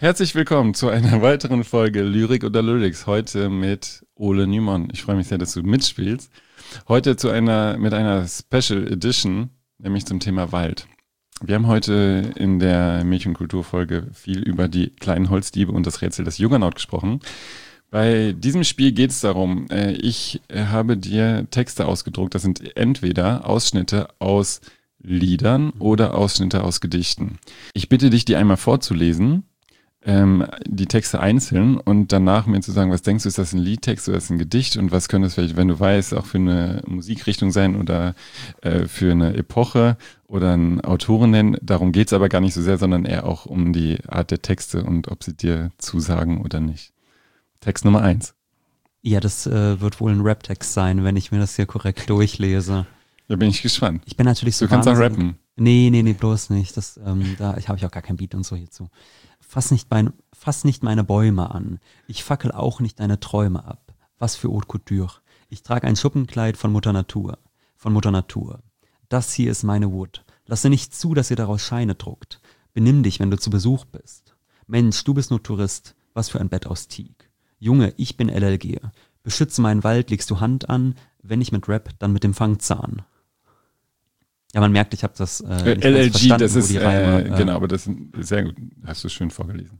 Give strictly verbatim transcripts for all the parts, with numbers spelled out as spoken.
Herzlich willkommen zu einer weiteren Folge Lyrik oder Lyrics. Heute mit Ole Nymon. Ich freue mich sehr, dass du mitspielst. Heute zu einer, mit einer Special Edition, nämlich zum Thema Wald. Wir haben heute in der Mädchenkulturfolge viel über die kleinen Holzdiebe und das Rätsel des Juggernaut gesprochen. Bei diesem Spiel geht es darum, ich habe dir Texte ausgedruckt. Das sind entweder Ausschnitte aus Liedern oder Ausschnitte aus Gedichten. Ich bitte dich, die einmal vorzulesen. Ähm, die Texte einzeln und danach mir zu sagen, was denkst du, ist das ein Liedtext oder ist das ein Gedicht und was könnte es vielleicht, wenn du weißt, auch für eine Musikrichtung sein oder äh, für eine Epoche oder einen Autoren nennen. Darum geht's aber gar nicht so sehr, sondern eher auch um die Art der Texte und ob sie dir zusagen oder nicht. Text Nummer eins. Ja, das äh, wird wohl ein Rap-Text sein, wenn ich mir das hier korrekt durchlese. Da bin ich gespannt. Ich bin natürlich so Du kannst auch wahnsinnig- rappen. Nee, nee, nee, bloß nicht. Das, ähm, da ich habe ich auch gar kein Beat und so hierzu. Fass nicht, mein, fass nicht meine Bäume an. Ich fackel auch nicht deine Träume ab. Was für Haute Couture. Ich trage ein Schuppenkleid von Mutter Natur. Von Mutter Natur. Das hier ist meine Wood. Lasse nicht zu, dass ihr daraus Scheine druckt. Benimm dich, wenn du zu Besuch bist. Mensch, du bist nur Tourist. Was für ein Bett aus Teak. Junge, ich bin L L G. Beschütze meinen Wald, legst du Hand an. Wenn nicht mit Rap, dann mit dem Fangzahn. Ja, man merkt, ich habe das äh, nicht L L G, ganz verstanden, das wo ist, die Reime, äh, äh, genau, aber das ist sehr gut. Hast du schön vorgelesen.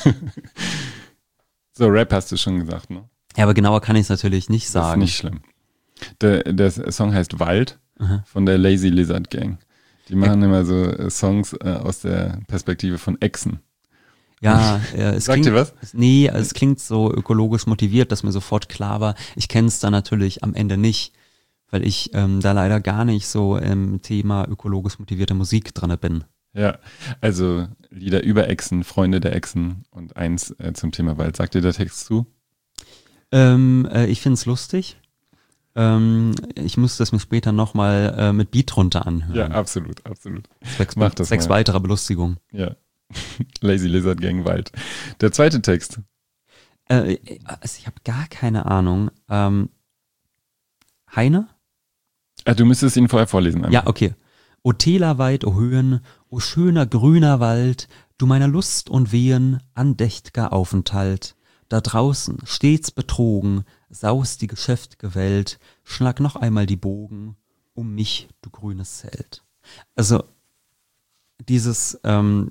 So, Rap hast du schon gesagt, ne? Ja, aber genauer kann ich es natürlich nicht Das ist sagen. nicht schlimm. Der, der Song heißt Wald Aha. von der Lazy Lizard Gang. Die machen immer so äh, Songs äh, aus der Perspektive von Echsen. Ja, äh, es Sagt klingt, dir was? Es, nee, es klingt so ökologisch motiviert, dass mir sofort klar war, ich kenne es dann natürlich am Ende nicht, weil ich ähm, da leider gar nicht so im Thema ökologisch motivierte Musik drin bin. Ja, also Lieder über Echsen, Freunde der Echsen und eins äh, zum Thema Wald. Sagt dir der Text zu? Ähm, äh, ich find's lustig. Ähm, ich muss das mir später nochmal äh, mit Beat runter anhören. Ja, absolut, absolut. Zwecks, mach das zwecks mal. weiterer Belustigung. Ja. Lazy Lizard Gang Wald. Der zweite Text. Äh, also ich habe gar keine Ahnung. Ähm, Heine? Ah, du müsstest ihn vorher vorlesen. einmal. Ja, okay. O Tälerweit, o Höhen, o schöner grüner Wald, du meiner Lust und Wehen andächt'ger Aufenthalt. Da draußen, stets betrogen, saust die geschäft'ge Welt, schlag noch einmal die Bogen um mich, du grünes Zelt. Also dieses ähm,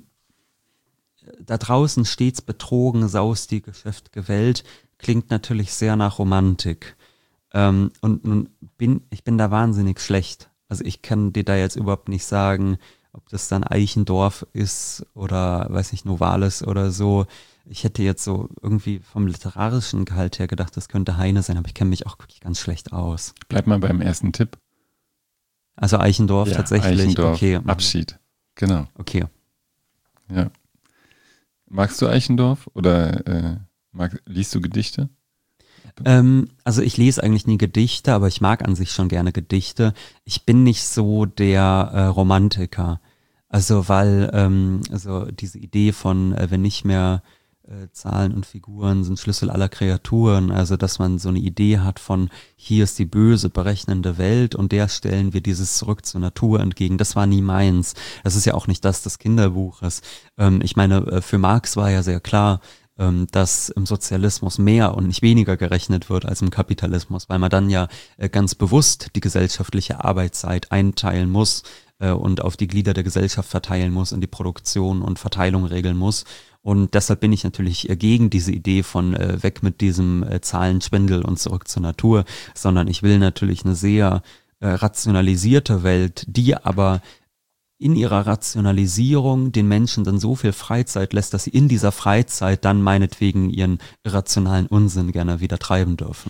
da draußen stets betrogen, saust die geschäft'ge Welt, klingt natürlich sehr nach Romantik. Ähm, und nun bin ich bin da wahnsinnig schlecht. Also ich kann dir da jetzt überhaupt nicht sagen, ob das dann Eichendorff ist oder, weiß nicht, Novalis oder so. Ich hätte jetzt so irgendwie vom literarischen Gehalt her gedacht, das könnte Heine sein, aber ich kenne mich auch wirklich ganz schlecht aus. Bleib mal beim ersten Tipp. Also Eichendorff tatsächlich, Eichendorff, okay. Abschied. Genau. Okay. Ja. Magst du Eichendorff oder äh, mag, liest du Gedichte? Ähm, also ich lese eigentlich nie Gedichte, aber ich mag an sich schon gerne Gedichte. Ich bin nicht so der äh, Romantiker. Also weil ähm, also diese Idee von, äh, wenn nicht mehr äh, Zahlen und Figuren sind Schlüssel aller Kreaturen, also dass man so eine Idee hat von, hier ist die böse, berechnende Welt und der stellen wir dieses Zurück zur Natur entgegen. Das war nie meins. Das ist ja auch nicht das des Kinderbuches. Ähm, ich meine, äh, für Marx war ja sehr klar, dass im Sozialismus mehr und nicht weniger gerechnet wird als im Kapitalismus, weil man dann ja ganz bewusst die gesellschaftliche Arbeitszeit einteilen muss und auf die Glieder der Gesellschaft verteilen muss, in die Produktion und Verteilung regeln muss. Und deshalb bin ich natürlich gegen diese Idee von weg mit diesem Zahlenschwindel und zurück zur Natur, sondern ich will natürlich eine sehr rationalisierte Welt, die aber in ihrer Rationalisierung den Menschen dann so viel Freizeit lässt, dass sie in dieser Freizeit dann meinetwegen ihren irrationalen Unsinn gerne wieder treiben dürfen.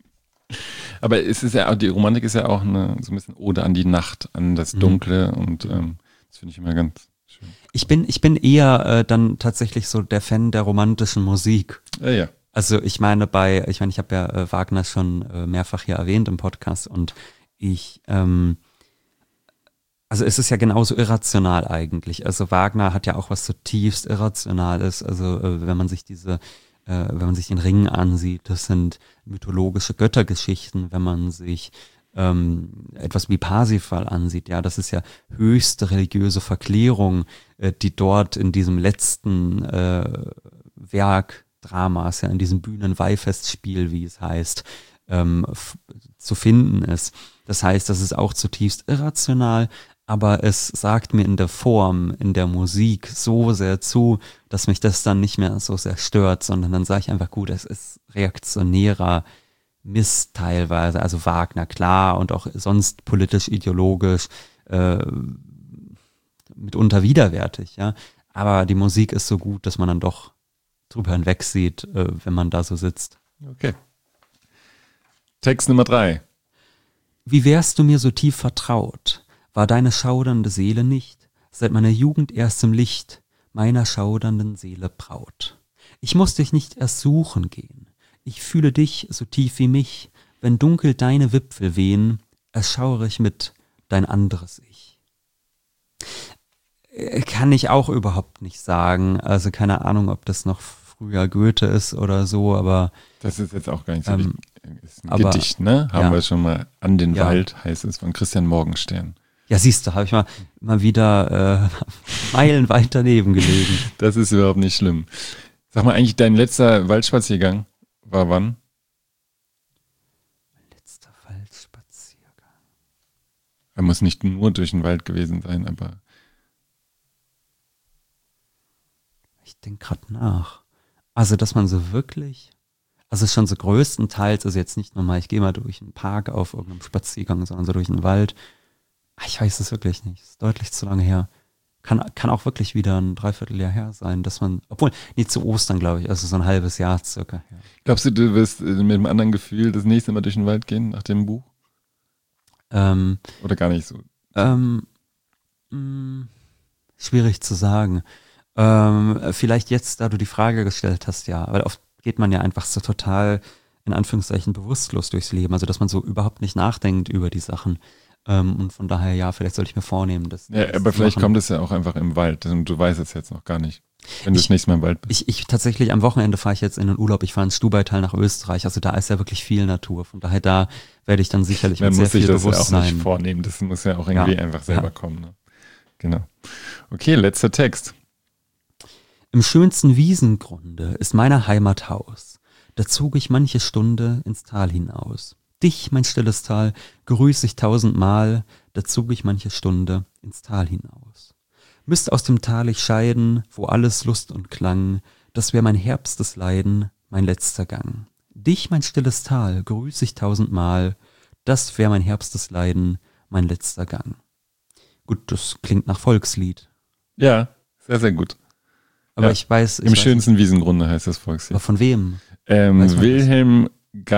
Aber es ist ja auch, die Romantik ist ja auch eine, so ein bisschen Ode an die Nacht, an das Dunkle mhm. und ähm, das finde ich immer ganz schön. Ich bin, ich bin eher äh, dann tatsächlich so der Fan der romantischen Musik. Ja, ja. Also ich meine bei, ich meine, ich habe ja äh, Wagner schon äh, mehrfach hier erwähnt im Podcast und ich, ähm, also es ist ja genauso irrational eigentlich. Also Wagner hat ja auch was zutiefst Irrationales. Also äh, wenn man sich diese, äh, wenn man sich den Ring ansieht, das sind mythologische Göttergeschichten. Wenn man sich ähm, etwas wie Parsifal ansieht, ja, das ist ja höchste religiöse Verklärung, äh, die dort in diesem letzten äh, Werk Dramas, ja, in diesem Bühnenweihfestspiel, wie es heißt, ähm, f- zu finden ist. Das heißt, das ist auch zutiefst irrational, aber es sagt mir in der Form, in der Musik so sehr zu, dass mich das dann nicht mehr so sehr stört, sondern dann sage ich einfach, gut, es ist reaktionärer Mist teilweise, also Wagner, klar, und auch sonst politisch, ideologisch, äh, mitunter widerwärtig, ja. Aber die Musik ist so gut, dass man dann doch drüber hinweg sieht, äh, wenn man da so sitzt. Okay. Text Nummer drei. Wie wärst du mir so tief vertraut, war deine schaudernde Seele nicht, seit meiner Jugend erst im Licht meiner schaudernden Seele Braut. Ich muß dich nicht erst suchen gehen, ich fühle dich so tief wie mich, wenn dunkel deine Wipfel wehen, erschauere ich mit dein anderes Ich. Äh, Kann ich auch überhaupt nicht sagen, also keine Ahnung, ob das noch früher Goethe ist oder so, aber Das ist jetzt auch gar nicht so Ähm, wichtig. Ist ein aber- Gedicht, ne? Haben ja. wir schon mal. An den Ja. Wald heißt es von Christian Morgenstern. ja, siehst du, habe ich mal, mal wieder äh, meilenweit daneben gelegen. Das ist überhaupt nicht schlimm. Sag mal, eigentlich dein letzter Waldspaziergang war wann? Letzter Waldspaziergang. Er muss nicht nur durch den Wald gewesen sein, aber Ich denke gerade nach. Also, dass man so wirklich, also schon so größtenteils, also jetzt nicht nur mal, ich gehe mal durch einen Park auf irgendeinem Spaziergang, sondern so durch einen Wald. Ah, Ich weiß es wirklich nicht. Ist deutlich zu lange her. Kann, kann auch wirklich wieder ein Dreivierteljahr her sein, dass man, obwohl, nee, zu Ostern, glaube ich, also so ein halbes Jahr circa her. glaubst du, du wirst äh, mit einem anderen Gefühl das nächste Mal durch den Wald gehen nach dem Buch? Ähm, Oder gar nicht so? ähm, mh, schwierig zu sagen. Ähm, vielleicht jetzt, da du die Frage gestellt hast, ja, weil oft geht man ja einfach so total, in Anführungszeichen, bewusstlos durchs Leben, also dass man so überhaupt nicht nachdenkt über die Sachen. Ähm, und von daher, ja, vielleicht sollte ich mir vornehmen, das Ja, das aber zu vielleicht machen. kommt es ja auch einfach im Wald und du weißt es jetzt noch gar nicht, wenn du Ich- das nächste Mal im Wald bist. Ich, ich tatsächlich, am Wochenende fahre ich jetzt in den Urlaub, ich fahre ins Stubaital nach Österreich, also da ist ja wirklich viel Natur, von daher da werde ich dann sicherlich Man mit sehr muss sich viel das ja auch Bewusstsein. nicht vornehmen, das muss ja auch irgendwie Ja, einfach selber ja. kommen. Ne? Genau. Okay, letzter Text. Im schönsten Wiesengrunde ist meine Heimat Haus. Da zog ich manche Stunde ins Tal hinaus. Dich, mein stilles Tal, grüß ich tausendmal, da zog ich manche Stunde ins Tal hinaus. Müsst aus dem Tal ich scheiden, wo alles Lust und Klang, das wär mein Herbstes Leiden, mein letzter Gang. Dich, mein stilles Tal, grüß ich tausendmal, das wär mein Herbstes Leiden, mein letzter Gang. Gut, das klingt nach Volkslied, Ja, sehr, sehr gut. aber Ja, ich weiß, ich Im weiß schönsten Wiesengrunde heißt das nicht, Volkslied. aber von wem? Ähm, weiß man Wilhelm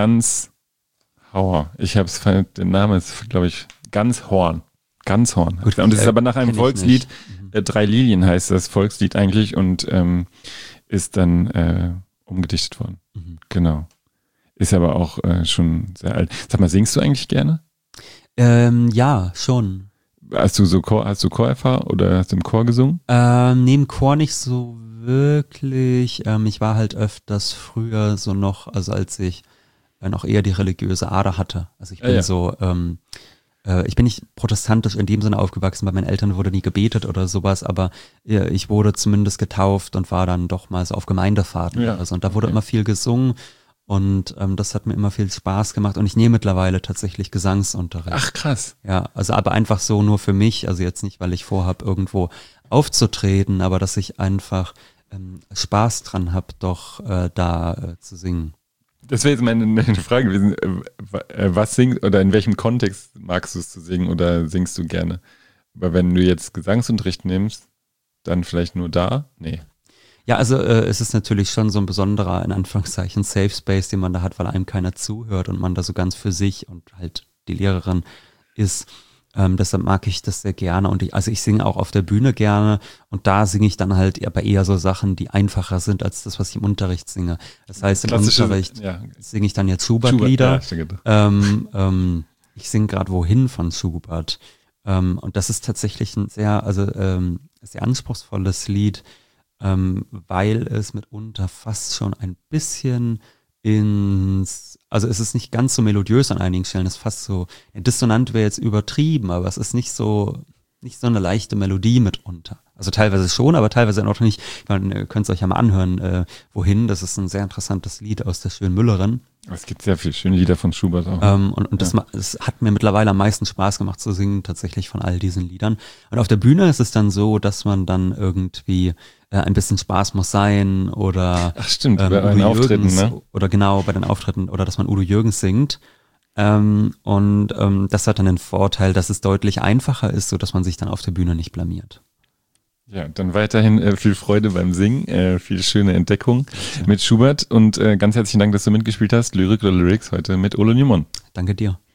Ganshauer. Ich habe es, der Name ist, glaube ich, Ganshorn. Ganshorn. Gut, und es ist äh, aber nach einem kenn ich Volkslied. nicht. Mhm. Äh, Drei Lilien heißt das Volkslied eigentlich und ähm, ist dann äh, umgedichtet worden. Mhm. Genau. Ist aber auch äh, schon sehr alt. Sag mal, singst du eigentlich gerne? Ähm, ja, schon. Hast du so Chor, hast du Chorerfahrung oder hast du im Chor gesungen? Ähm, neben Chor nicht so wirklich. Ähm, ich war halt öfters früher so noch, also als ich äh, noch eher die religiöse Ader hatte. Also ich Ah, bin ja. so, ähm, äh, ich bin nicht protestantisch in dem Sinne aufgewachsen, bei meinen Eltern wurde nie gebetet oder sowas, aber äh, ich wurde zumindest getauft und war dann doch mal so auf Gemeindefahrten Ja, oder so. Und da wurde okay. immer viel gesungen und ähm, das hat mir immer viel Spaß gemacht und ich nehme mittlerweile tatsächlich Gesangsunterricht. Ach, krass. Ja, also aber einfach so nur für mich, also jetzt nicht, weil ich vorhab, irgendwo aufzutreten, aber dass ich einfach ähm, Spaß dran habe, doch äh, da äh, zu singen. Das wäre jetzt meine, meine Frage gewesen. Äh, wa- äh, Was singst oder in welchem Kontext magst du es zu singen oder singst du gerne? Aber wenn du jetzt Gesangsunterricht nimmst, dann vielleicht nur da? Nee. Ja, also äh, es ist natürlich schon so ein besonderer, in Anführungszeichen, Safe Space, den man da hat, weil einem keiner zuhört und man da so ganz für sich und halt die Lehrerin ist. Ähm, deshalb mag ich das sehr gerne und ich, also ich singe auch auf der Bühne gerne und da singe ich dann halt aber eher so Sachen, die einfacher sind als das, was ich im Unterricht singe. Das heißt, im Klassische- Unterricht ja. singe ich dann jetzt Schubert-Lieder. Schubert, ja, stimmt. Ähm, ähm, ich singe gerade Wohin von Schubert. Ähm, und das ist tatsächlich ein sehr, also ähm, sehr anspruchsvolles Lied, ähm, weil es mitunter fast schon ein bisschen ins, also es ist nicht ganz so melodiös an einigen Stellen, es ist fast so, ja, dissonant wäre jetzt übertrieben, aber es ist nicht so, nicht so eine leichte Melodie mitunter. Also teilweise schon, aber teilweise auch nicht. Man äh, könnt es euch ja mal anhören, äh, wohin. Das ist ein sehr interessantes Lied aus der Schönmüllerin. Es gibt sehr viele schöne Lieder von Schubert auch. Ähm, und und das, Ja. das hat mir mittlerweile am meisten Spaß gemacht zu singen, tatsächlich von all diesen Liedern. Und auf der Bühne ist es dann so, dass man dann irgendwie äh, ein bisschen Spaß muss sein oder Ach stimmt, ähm, bei euren Udo Auftritten, Jürgens, ne? oder genau bei den Auftritten oder dass man Udo Jürgens singt. Ähm, und ähm, das hat dann den Vorteil, dass es deutlich einfacher ist, so dass man sich dann auf der Bühne nicht blamiert. Ja, dann weiterhin äh, viel Freude beim Singen, äh, viel schöne Entdeckung mit Schubert und äh, ganz herzlichen Dank, dass du mitgespielt hast. Lyrik oder Lyrics heute mit Ole Nymon. Danke dir.